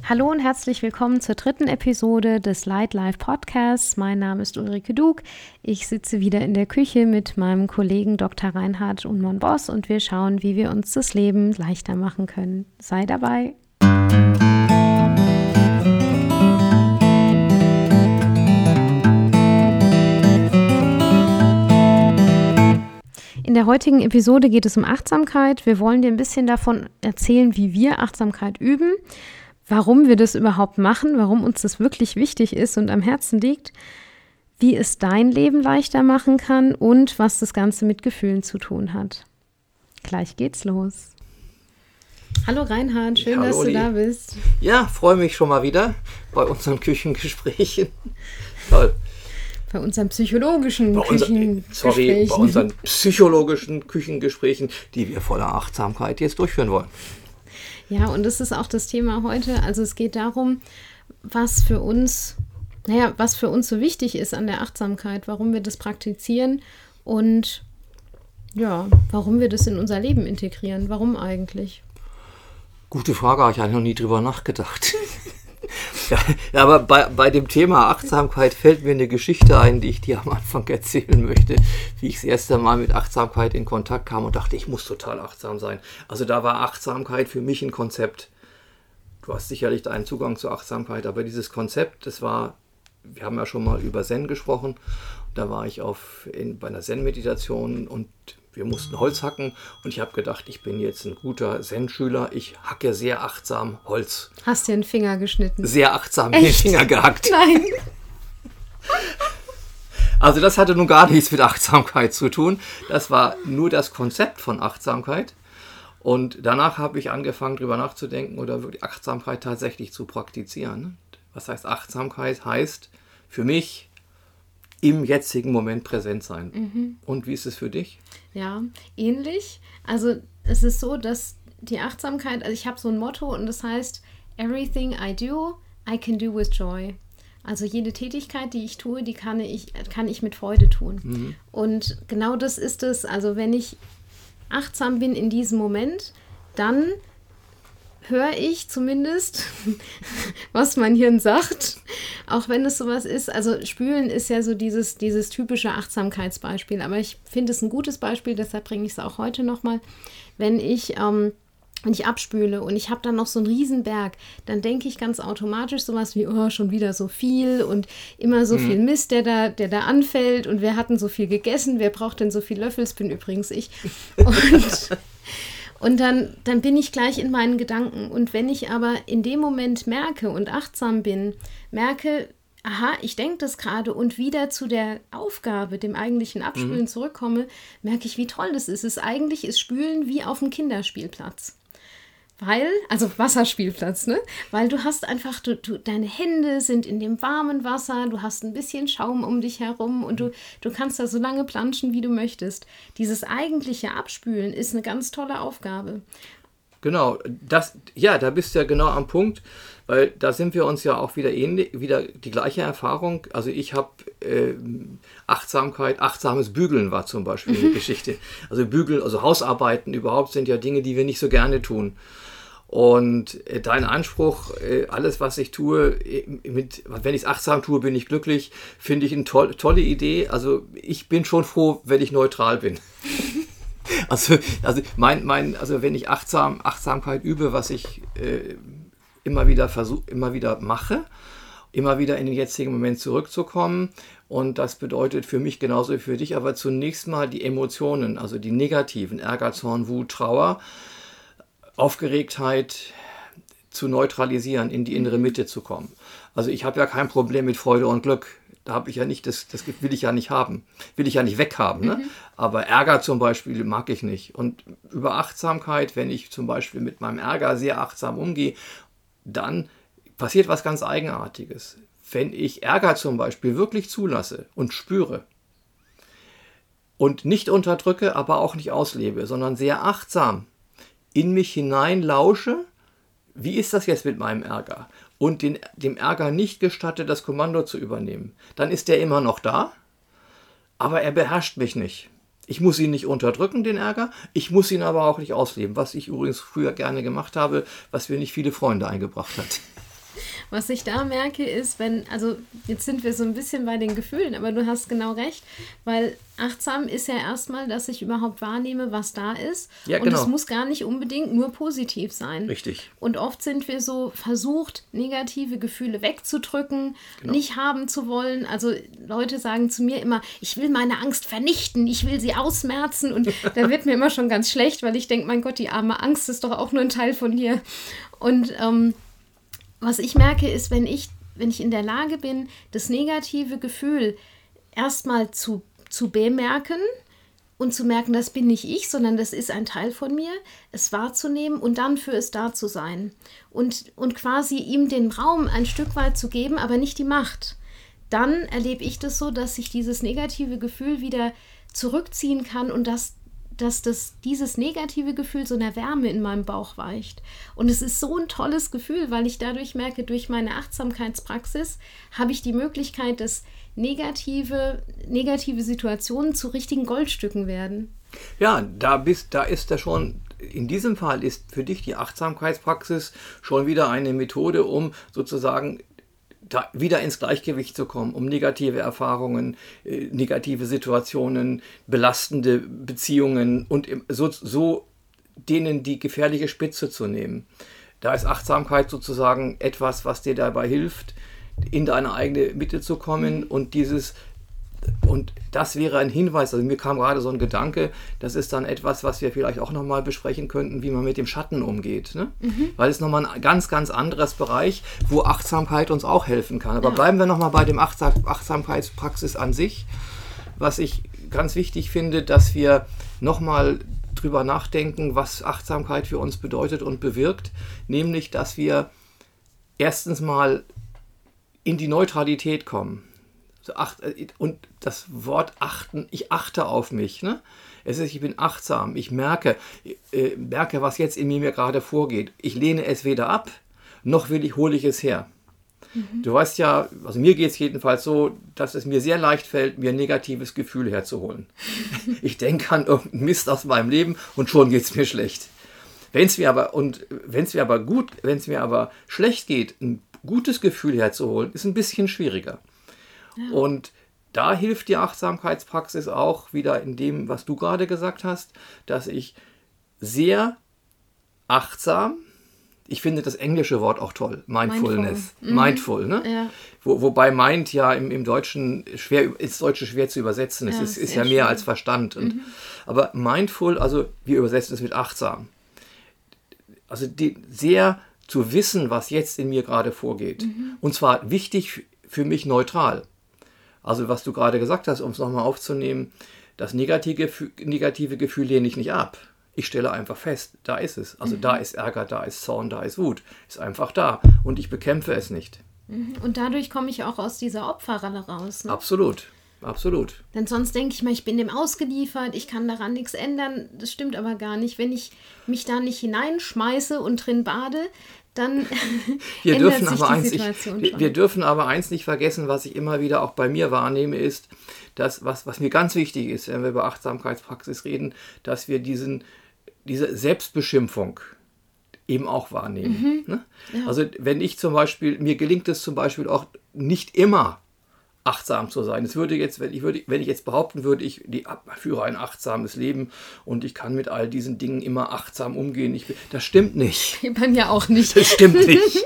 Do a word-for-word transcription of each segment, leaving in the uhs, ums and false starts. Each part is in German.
Hallo und herzlich willkommen zur dritten Episode des Light Life Podcasts. Mein Name ist Ulrike Dug. Ich sitze wieder in der Küche mit meinem Kollegen Doktor Reinhard Unmon-Boss und wir schauen, wie wir uns das Leben leichter machen können. Sei dabei! In der heutigen Episode geht es um Achtsamkeit. Wir wollen dir ein bisschen davon erzählen, wie wir Achtsamkeit üben, warum wir das überhaupt machen, warum uns das wirklich wichtig ist und am Herzen liegt, wie es dein Leben leichter machen kann und was das Ganze mit Gefühlen zu tun hat. Gleich geht's los. Hallo Reinhard, schön, Hallo, dass du Uli. da bist. Ja, freue mich schon mal wieder bei unseren Küchengesprächen. Toll. Bei unseren psychologischen Bei unser, Küchengesprächen. sorry, bei unseren psychologischen Küchengesprächen, die wir voller Achtsamkeit jetzt durchführen wollen. Ja, und das ist auch das Thema heute. Also es geht darum, was für uns, naja, was für uns so wichtig ist an der Achtsamkeit, warum wir das praktizieren und ja, warum wir das in unser Leben integrieren. Warum eigentlich? Gute Frage, habe ich eigentlich noch nie drüber nachgedacht. Ja, ja, aber bei, bei dem Thema Achtsamkeit fällt mir eine Geschichte ein, die ich dir am Anfang erzählen möchte, wie ich das erste Mal mit Achtsamkeit in Kontakt kam und dachte, ich muss total achtsam sein. Also da war Achtsamkeit für mich ein Konzept. Du hast sicherlich einen Zugang zur Achtsamkeit, aber dieses Konzept, das war, wir haben ja schon mal über Zen gesprochen, da war ich auf, in, bei einer Zen-Meditation und wir mussten Holz hacken und ich habe gedacht, ich bin jetzt ein guter Zen-Schüler, ich hacke sehr achtsam Holz. Hast dir den Finger geschnitten? Sehr achtsam in den Finger gehackt. Nein. Also das hatte nun gar nichts mit Achtsamkeit zu tun. Das war nur das Konzept von Achtsamkeit. Und danach habe ich angefangen, darüber nachzudenken oder wirklich Achtsamkeit tatsächlich zu praktizieren. Was heißt Achtsamkeit? Heißt für mich im jetzigen Moment präsent sein. Mhm. Und wie ist es für dich? Ja, ähnlich. Also es ist so, dass die Achtsamkeit, also ich habe so ein Motto und das heißt, everything I do, I can do with joy. Also jede Tätigkeit, die ich tue, die kann ich, kann ich mit Freude tun. Mhm. Und genau das ist es. Also wenn ich achtsam bin in diesem Moment, dann höre ich zumindest, was mein Hirn sagt, auch wenn es sowas ist. Also Spülen ist ja so dieses, dieses typische Achtsamkeitsbeispiel, aber ich finde es ein gutes Beispiel, deshalb bringe ich es auch heute nochmal. Wenn ich, ähm, wenn ich abspüle und ich habe dann noch so einen Riesenberg, dann denke ich ganz automatisch sowas wie, oh, schon wieder so viel und immer so mhm. viel Mist, der da, der da anfällt und wir hatten so viel gegessen, wer braucht denn so viel Löffel? Das bin übrigens ich. Und Und dann, dann bin ich gleich in meinen Gedanken. Und wenn ich aber in dem Moment merke und achtsam bin, merke, aha, ich denke das gerade und wieder zu der Aufgabe, dem eigentlichen Abspülen mhm. zurückkomme, merke ich, wie toll das ist. Es ist eigentlich ist Spülen wie auf dem Kinderspielplatz. Weil, also Wasserspielplatz, ne? Weil du hast einfach, du, du, deine Hände sind in dem warmen Wasser, du hast ein bisschen Schaum um dich herum und du, du kannst da so lange planschen, wie du möchtest. Dieses eigentliche Abspülen ist eine ganz tolle Aufgabe. Genau, das, ja, da bist du ja genau am Punkt, weil da sind wir uns ja auch wieder ähnlich, wieder die gleiche Erfahrung. Also ich habe äh, Achtsamkeit, achtsames Bügeln war zum Beispiel eine Geschichte. Also Bügeln, also Hausarbeiten überhaupt sind ja Dinge, die wir nicht so gerne tun. Und äh, dein Anspruch, äh, alles was ich tue, äh, mit, wenn ich es achtsam tue, bin ich glücklich, finde ich eine toll, tolle Idee. Also ich bin schon froh, wenn ich neutral bin. Also, also, mein, mein, also wenn ich achtsam, Achtsamkeit übe, was ich äh, immer wieder versuche, immer wieder mache, immer wieder in den jetzigen Moment zurückzukommen. Und das bedeutet für mich genauso wie für dich, aber zunächst mal die Emotionen, also die negativen, Ärger, Zorn, Wut, Trauer, Aufgeregtheit zu neutralisieren, in die innere Mitte zu kommen. Also ich habe ja kein Problem mit Freude und Glück. Da habe ich ja nicht, das, das will ich ja nicht haben. Will ich ja nicht weghaben. Ne? Mhm. Aber Ärger zum Beispiel mag ich nicht. Und über Achtsamkeit, wenn ich zum Beispiel mit meinem Ärger sehr achtsam umgehe, dann passiert was ganz Eigenartiges. Wenn ich Ärger zum Beispiel wirklich zulasse und spüre und nicht unterdrücke, aber auch nicht auslebe, sondern sehr achtsam in mich hinein lausche, wie ist das jetzt mit meinem Ärger? Und den, dem Ärger nicht gestatte, das Kommando zu übernehmen, dann ist der immer noch da, aber er beherrscht mich nicht. Ich muss ihn nicht unterdrücken, den Ärger, ich muss ihn aber auch nicht ausleben, was ich übrigens früher gerne gemacht habe, was mir nicht viele Freunde eingebracht hat. Was ich da merke ist, wenn, also jetzt sind wir so ein bisschen bei den Gefühlen, aber du hast genau recht, weil achtsam ist ja erstmal, dass ich überhaupt wahrnehme, was da ist. Ja, und genau. es muss gar nicht unbedingt nur positiv sein. Richtig. Und oft sind wir so versucht, negative Gefühle wegzudrücken, Genau. nicht haben zu wollen. Also Leute sagen zu mir immer, ich will meine Angst vernichten, ich will sie ausmerzen. Und da wird mir immer schon ganz schlecht, weil ich denke, mein Gott, die arme Angst ist doch auch nur ein Teil von dir. Und ähm, was ich merke, ist, wenn ich, wenn ich in der Lage bin, das negative Gefühl erstmal zu, zu bemerken und zu merken, das bin nicht ich, sondern das ist ein Teil von mir, es wahrzunehmen und dann für es da zu sein. Und, und quasi ihm den Raum ein Stück weit zu geben, aber nicht die Macht. Dann erlebe ich das so, dass sich dieses negative Gefühl wieder zurückziehen kann und dass dass das, dieses negative Gefühl so einer Wärme in meinem Bauch weicht. Und es ist so ein tolles Gefühl, weil ich dadurch merke, durch meine Achtsamkeitspraxis habe ich die Möglichkeit, dass negative, negative Situationen zu richtigen Goldstücken werden. Ja, da, bist, da ist da schon, in diesem Fall ist für dich die Achtsamkeitspraxis schon wieder eine Methode, um sozusagen da wieder ins Gleichgewicht zu kommen, um negative Erfahrungen, äh, negative Situationen, belastende Beziehungen und im, so, so denen die gefährliche Spitze zu nehmen. Da ist Achtsamkeit sozusagen etwas, was dir dabei hilft, in deine eigene Mitte zu kommen und dieses Und das wäre ein Hinweis, also mir kam gerade so ein Gedanke, das ist dann etwas, was wir vielleicht auch nochmal besprechen könnten, wie man mit dem Schatten umgeht. Ne? Mhm. Weil es nochmal ein ganz, ganz anderes Bereich, wo Achtsamkeit uns auch helfen kann. Aber ja. Bleiben wir nochmal bei dem Achtsam- Achtsamkeitspraxis an sich. Was ich ganz wichtig finde, dass wir nochmal drüber nachdenken, was Achtsamkeit für uns bedeutet und bewirkt. Nämlich, dass wir erstens mal in die Neutralität kommen. Und das Wort achten, ich achte auf mich. Ne? Es ist, ich bin achtsam, ich merke, äh, merke, was jetzt in mir, mir gerade vorgeht. Ich lehne es weder ab, noch will ich, hole ich es her. Mhm. Du weißt ja, also mir geht es jedenfalls so, dass es mir sehr leicht fällt, mir ein negatives Gefühl herzuholen. Ich denke an irgendeinen Mist aus meinem Leben und schon geht es mir schlecht. Wenn es mir aber, und wenn es mir aber gut, wenn es mir aber schlecht geht, ein gutes Gefühl herzuholen, ist ein bisschen schwieriger. Ja. Und da hilft die Achtsamkeitspraxis auch wieder in dem, was du gerade gesagt hast, dass ich sehr achtsam, ich finde das englische Wort auch toll, Mindfulness, Mindful, mhm. Mindful ne? Ja. Wo, wobei Mind ja im, im Deutschen schwer, ins Deutsche schwer zu übersetzen ist, ja, es ist ja mehr schön. Als Verstand. Und, mhm. Aber Mindful, also wir übersetzen es mit achtsam. Also die, sehr zu wissen, was jetzt in mir gerade vorgeht. Mhm. Und zwar wichtig für mich neutral. Also was du gerade gesagt hast, um es nochmal aufzunehmen, das negative, negative Gefühl lehne ich nicht ab. Ich stelle einfach fest, da ist es. Also mhm. da ist Ärger, da ist Zorn, da ist Wut. Ist einfach da. Und ich bekämpfe es nicht. Und dadurch komme ich auch aus dieser Opferrolle raus. Ne? Absolut, absolut. Denn sonst denke ich mal, ich bin dem ausgeliefert, ich kann daran nichts ändern. Das stimmt aber gar nicht. Wenn ich mich da nicht hineinschmeiße und drin bade, dann wir ändert dürfen sich aber die eins Situation nicht, schon. Wir dürfen aber eins nicht vergessen, was ich immer wieder auch bei mir wahrnehme, ist, dass, was, was mir ganz wichtig ist, wenn wir über Achtsamkeitspraxis reden, dass wir diesen, diese Selbstbeschimpfung eben auch wahrnehmen. Mhm. Ne? Ja. Also wenn ich zum Beispiel, mir gelingt es zum Beispiel auch nicht immer, achtsam zu sein. Es würde jetzt, wenn ich, würde, wenn ich jetzt behaupten würde, ich die, führe ein achtsames Leben und ich kann mit all diesen Dingen immer achtsam umgehen. Ich, das stimmt nicht. Man ja auch nicht. Das stimmt nicht.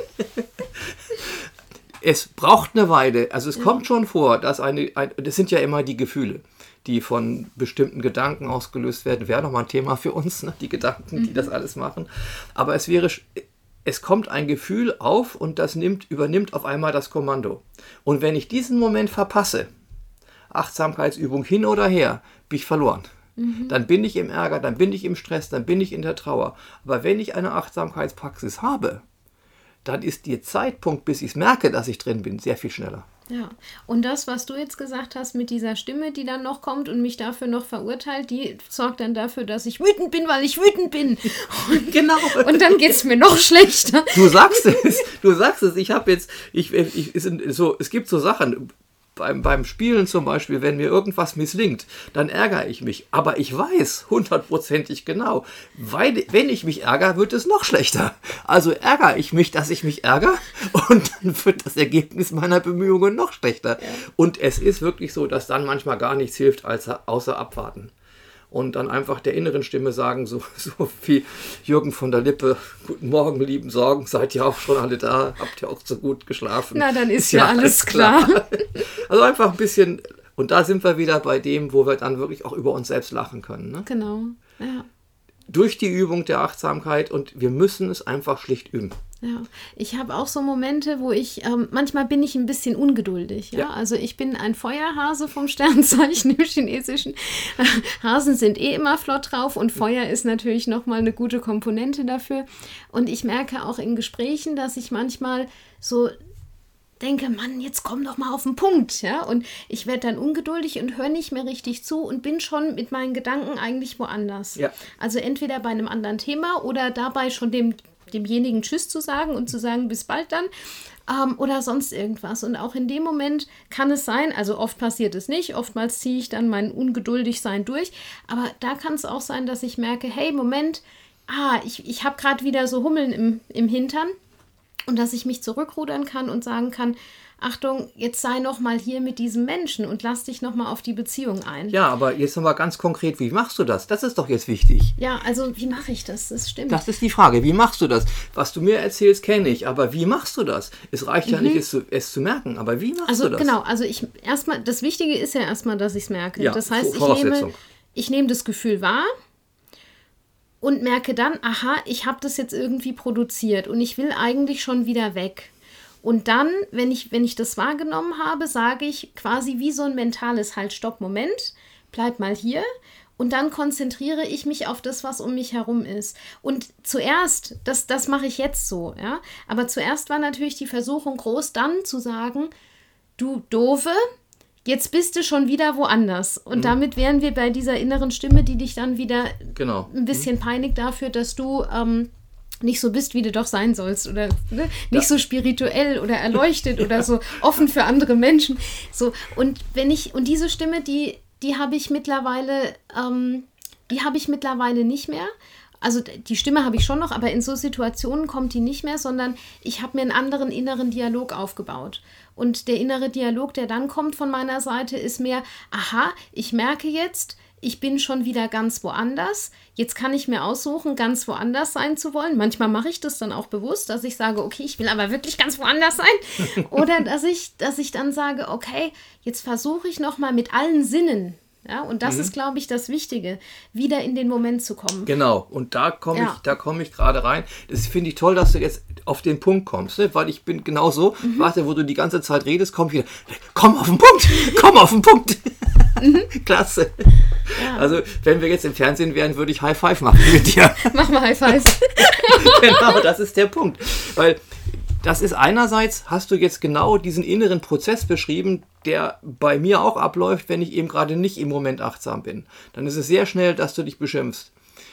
Es braucht eine Weile. Also es ja. kommt schon vor, dass eine, ein, das sind ja immer die Gefühle, die von bestimmten Gedanken ausgelöst werden. Wäre nochmal ein Thema für uns, ne? Die Gedanken, die mhm. das alles machen. Aber es wäre... Es kommt ein Gefühl auf und das nimmt, übernimmt auf einmal das Kommando. Und wenn ich diesen Moment verpasse, Achtsamkeitsübung hin oder her, bin ich verloren. Mhm. Dann bin ich im Ärger, dann bin ich im Stress, dann bin ich in der Trauer. Aber wenn ich eine Achtsamkeitspraxis habe, dann ist der Zeitpunkt, bis ich es merke, dass ich drin bin, sehr viel schneller. Ja, und das, was du jetzt gesagt hast mit dieser Stimme, die dann noch kommt und mich dafür noch verurteilt, die sorgt dann dafür, dass ich wütend bin, weil ich wütend bin. Und, genau. Und dann geht es mir noch schlechter. Du sagst es, du sagst es. Ich habe jetzt, ich, ich, es, so, es gibt so Sachen, beim, beim Spielen zum Beispiel, wenn mir irgendwas misslingt, dann ärgere ich mich. Aber ich weiß hundertprozentig genau, weil, wenn ich mich ärgere, wird es noch schlechter. Also ärgere ich mich, dass ich mich ärgere und dann wird das Ergebnis meiner Bemühungen noch schlechter. Ja. Und es ist wirklich so, dass dann manchmal gar nichts hilft, als, außer abwarten. Und dann einfach der inneren Stimme sagen, so, so wie Jürgen von der Lippe, guten Morgen, lieben Sorgen, seid ihr auch schon alle da? Habt ihr auch so gut geschlafen? Na, dann ist, ist ja alles klar. klar. Also einfach ein bisschen, und da sind wir wieder bei dem, wo wir dann wirklich auch über uns selbst lachen können. Ne? Genau, ja. Durch die Übung der Achtsamkeit und wir müssen es einfach schlicht üben. Ja, ich habe auch so Momente, wo ich, ähm, manchmal bin ich ein bisschen ungeduldig. Ja? Ja. Also ich bin ein Feuerhase vom Sternzeichen im Chinesischen. Hasen sind eh immer flott drauf und Feuer ist natürlich nochmal eine gute Komponente dafür. Und ich merke auch in Gesprächen, dass ich manchmal so denke, Mann, jetzt komm doch mal auf den Punkt. Ja? Und ich werde dann ungeduldig und höre nicht mehr richtig zu und bin schon mit meinen Gedanken eigentlich woanders. Ja. Also entweder bei einem anderen Thema oder dabei schon dem demjenigen Tschüss zu sagen und zu sagen, bis bald dann, ähm, oder sonst irgendwas. Und auch in dem Moment kann es sein, also oft passiert es nicht, oftmals ziehe ich dann mein Ungeduldigsein durch, aber da kann es auch sein, dass ich merke, hey, Moment, ah, ich, ich habe gerade wieder so Hummeln im, im Hintern und dass ich mich zurückrudern kann und sagen kann, Achtung, jetzt sei noch mal hier mit diesem Menschen und lass dich noch mal auf die Beziehung ein. Ja, aber jetzt noch mal ganz konkret, wie machst du das? Das ist doch jetzt wichtig. Ja, also wie mache ich das? Das stimmt. Das ist die Frage, wie machst du das? Was du mir erzählst, kenne ich, aber wie machst du das? Es reicht ja mhm. nicht, es zu, es zu merken, aber wie machst also, du das? Genau, also ich erstmal, das Wichtige ist ja erstmal, dass ich es merke. Ja, das heißt, ich nehme, ich nehme das Gefühl wahr und merke dann, aha, ich habe das jetzt irgendwie produziert und ich will eigentlich schon wieder weg. Und dann, wenn ich, wenn ich das wahrgenommen habe, sage ich quasi wie so ein mentales Halt, Stopp, Moment, bleib mal hier. Und dann konzentriere ich mich auf das, was um mich herum ist. Und zuerst, das, das mache ich jetzt so, ja. Aber zuerst war natürlich die Versuchung groß, dann zu sagen, du Doofe, jetzt bist du schon wieder woanders. Und mhm. damit wären wir bei dieser inneren Stimme, die dich dann wieder genau. ein bisschen mhm. peinigt dafür, dass du ähm, nicht so bist, wie du doch sein sollst oder ne? nicht ja. so spirituell oder erleuchtet ja. oder so offen für andere Menschen. So, und wenn ich, und diese Stimme, die, die habe ich mittlerweile, ähm, die habe ich mittlerweile nicht mehr. Also die Stimme habe ich schon noch, aber in so Situationen kommt die nicht mehr, sondern ich habe mir einen anderen inneren Dialog aufgebaut. Und der innere Dialog, der dann kommt von meiner Seite, ist mehr, aha, ich merke jetzt, ich bin schon wieder ganz woanders. Jetzt kann ich mir aussuchen, ganz woanders sein zu wollen. Manchmal mache ich das dann auch bewusst, dass ich sage, okay, ich will aber wirklich ganz woanders sein. Oder dass ich, dass ich dann sage, okay, jetzt versuche ich nochmal mit allen Sinnen. Ja, und das mhm. ist, glaube ich, das Wichtige, wieder in den Moment zu kommen. Genau, und da komme ja. ich, da komme ich gerade rein. Das finde ich toll, dass du jetzt auf den Punkt kommst, ne? Weil ich bin genau so, mhm. warte, wo du die ganze Zeit redest, komm ich wieder, komm auf den Punkt, komm auf den Punkt. Mhm. Klasse. Ja. Also, wenn wir jetzt im Fernsehen wären, würde ich High Five machen mit dir. Mach mal High Five. Genau, das ist der Punkt. Weil das ist einerseits, hast du jetzt genau diesen inneren Prozess beschrieben, der bei mir auch abläuft, wenn ich eben gerade nicht im Moment achtsam bin. Dann ist es sehr schnell, dass du dich beschimpfst.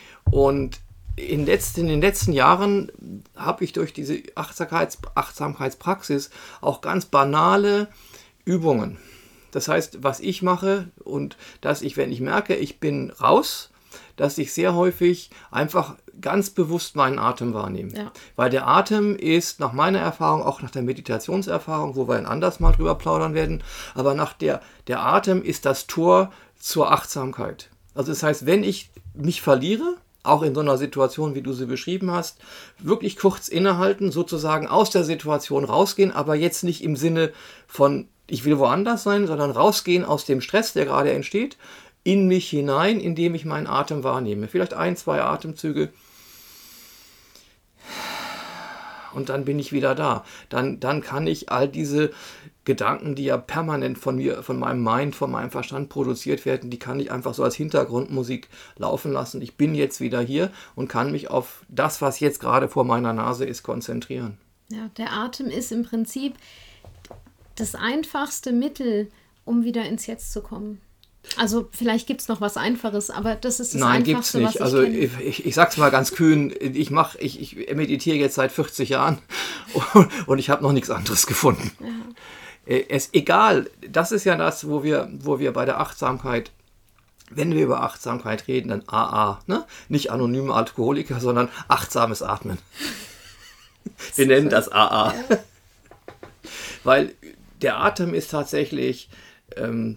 Und in, letzt, in den letzten Jahren habe ich durch diese Achtsamkeits, Achtsamkeitspraxis auch ganz banale Übungen. Das heißt, was ich mache und dass ich, wenn ich merke, ich bin raus, dass ich sehr häufig einfach ganz bewusst meinen Atem wahrnehme. Ja. Weil der Atem ist nach meiner Erfahrung, auch nach der Meditationserfahrung, wo wir ein anderes Mal drüber plaudern werden, aber nach der, der Atem ist das Tor zur Achtsamkeit. Also das heißt, wenn ich mich verliere, auch in so einer Situation, wie du sie beschrieben hast, wirklich kurz innehalten, sozusagen aus der Situation rausgehen, aber jetzt nicht im Sinne von, ich will woanders sein, sondern rausgehen aus dem Stress, der gerade entsteht, in mich hinein, indem ich meinen Atem wahrnehme. Vielleicht ein, zwei Atemzüge. Und dann bin ich wieder da. Dann, dann kann ich all diese Gedanken, die ja permanent von mir, von meinem Mind, von meinem Verstand produziert werden, die kann ich einfach so als Hintergrundmusik laufen lassen. Ich bin jetzt wieder hier und kann mich auf das, was jetzt gerade vor meiner Nase ist, konzentrieren. Ja, der Atem ist im Prinzip das einfachste Mittel, um wieder ins Jetzt zu kommen. Also vielleicht gibt es noch was Einfaches, aber das ist das Nein, Einfachste, gibt's nicht. was ich Also kenne. ich, ich, ich sag's mal ganz kühn, ich mache, ich, ich meditiere jetzt seit vierzig Jahren und, und ich habe noch nichts anderes gefunden. Ja. äh, es egal, das ist ja das, wo wir, wo wir bei der Achtsamkeit, wenn wir über Achtsamkeit reden, dann A A, ne? Nicht anonyme Alkoholiker, sondern achtsames Atmen. Wir nennen das A A. Ja. Weil der Atem ist tatsächlich ähm,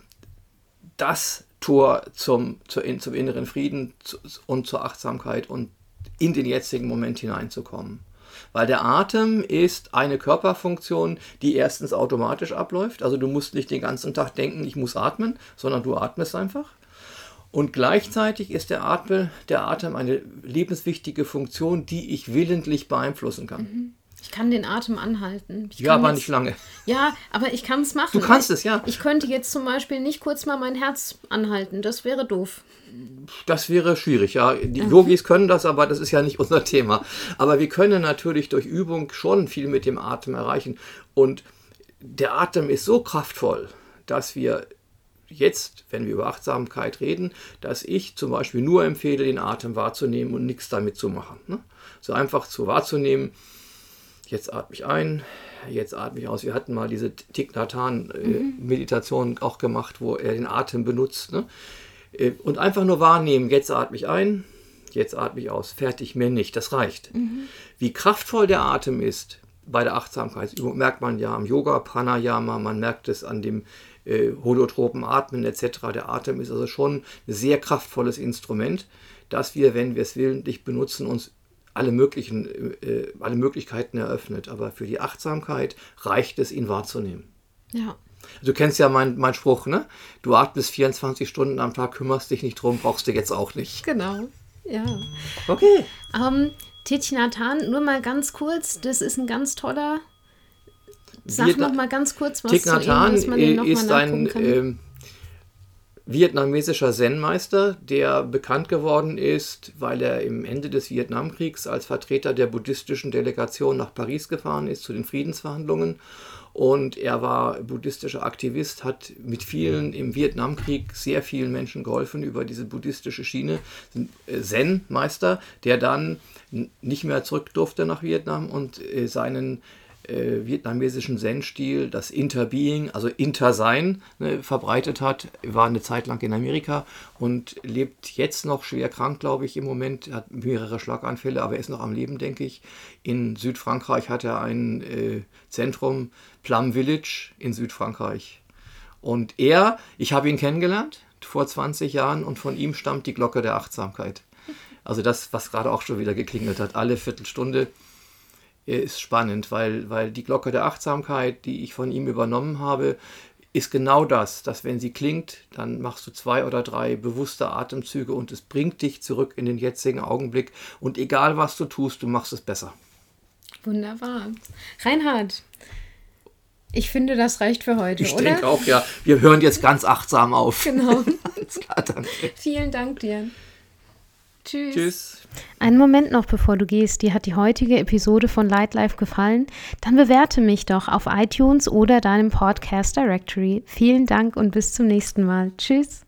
das Tor zum, zu, zum inneren Frieden zu, und zur Achtsamkeit und in den jetzigen Moment hineinzukommen. Weil der Atem ist eine Körperfunktion, die erstens automatisch abläuft. Also du musst nicht den ganzen Tag denken, ich muss atmen, sondern du atmest einfach. Und gleichzeitig ist der Atem, der Atem eine lebenswichtige Funktion, die ich willentlich beeinflussen kann. Mhm. Ich kann den Atem anhalten. Ich ja, aber jetzt, nicht lange. Ja, aber ich kann es machen. Du kannst es, ja. Ich könnte jetzt zum Beispiel nicht kurz mal mein Herz anhalten. Das wäre doof. Das wäre schwierig, ja. Die Yogis können das, aber das ist ja nicht unser Thema. Aber wir können natürlich durch Übung schon viel mit dem Atem erreichen. Und der Atem ist so kraftvoll, dass wir jetzt, wenn wir über Achtsamkeit reden, dass ich zum Beispiel nur empfehle, den Atem wahrzunehmen und nichts damit zu machen. Ne? So einfach zu wahrzunehmen, jetzt atme ich ein, jetzt atme ich aus. Wir hatten mal diese Thich Nhat Hanh-Meditation mhm. auch gemacht, wo er den Atem benutzt. Ne? Und einfach nur wahrnehmen, jetzt atme ich ein, jetzt atme ich aus. Fertig, mehr nicht, das reicht. Mhm. Wie kraftvoll der Atem ist bei der Achtsamkeitsübung, merkt man ja am Yoga, Pranayama, man merkt es an dem äh, holotropen Atmen et cetera. Der Atem ist also schon ein sehr kraftvolles Instrument, dass wir, wenn wir es willentlich benutzen, uns alle möglichen, äh, alle Möglichkeiten eröffnet. Aber für die Achtsamkeit reicht es, ihn wahrzunehmen. Ja. Du kennst ja meinen mein Spruch, ne? Du atmest vierundzwanzig Stunden am Tag, kümmerst dich nicht drum, brauchst du jetzt auch nicht. Genau, ja. Okay. Ähm, Thich Nhat Hanh, nur mal ganz kurz, das ist ein ganz toller, sag Vietna- noch mal ganz kurz was Thich zu Nhat ihm, Hanh dass man den noch ist mal ein kann. ähm, vietnamesischer Zen-Meister, der bekannt geworden ist, weil er im Ende des Vietnamkriegs als Vertreter der buddhistischen Delegation nach Paris gefahren ist zu den Friedensverhandlungen. Und er war buddhistischer Aktivist, hat mit vielen im Vietnamkrieg sehr vielen Menschen geholfen über diese buddhistische Schiene. Zen-Meister, der dann nicht mehr zurück durfte nach Vietnam und seinen äh, vietnamesischen Zen-Stil, das Interbeing, also Intersein, ne, verbreitet hat. Er war eine Zeit lang in Amerika und lebt jetzt noch schwer krank, glaube ich, im Moment. Er hat mehrere Schlaganfälle, aber er ist noch am Leben, denke ich. In Südfrankreich hat er ein äh, Zentrum, Plum Village in Südfrankreich. Und er, ich habe ihn kennengelernt vor zwanzig Jahren und von ihm stammt die Glocke der Achtsamkeit. Also das, was gerade auch schon wieder geklingelt hat, alle Viertelstunde. Ist spannend, weil, weil die Glocke der Achtsamkeit, die ich von ihm übernommen habe, ist genau das, dass wenn sie klingt, dann machst du zwei oder drei bewusste Atemzüge und es bringt dich zurück in den jetzigen Augenblick und egal was du tust, du machst es besser. Wunderbar. Reinhard, ich finde, das reicht für heute, ich oder? Ich denke auch, ja. Wir hören jetzt ganz achtsam auf. Genau. Alles klar, danke. Vielen Dank dir. Tschüss. Tschüss. Einen Moment noch, bevor du gehst. Dir hat die heutige Episode von Light Life gefallen? Dann bewerte mich doch auf iTunes oder deinem Podcast Directory. Vielen Dank und bis zum nächsten Mal. Tschüss.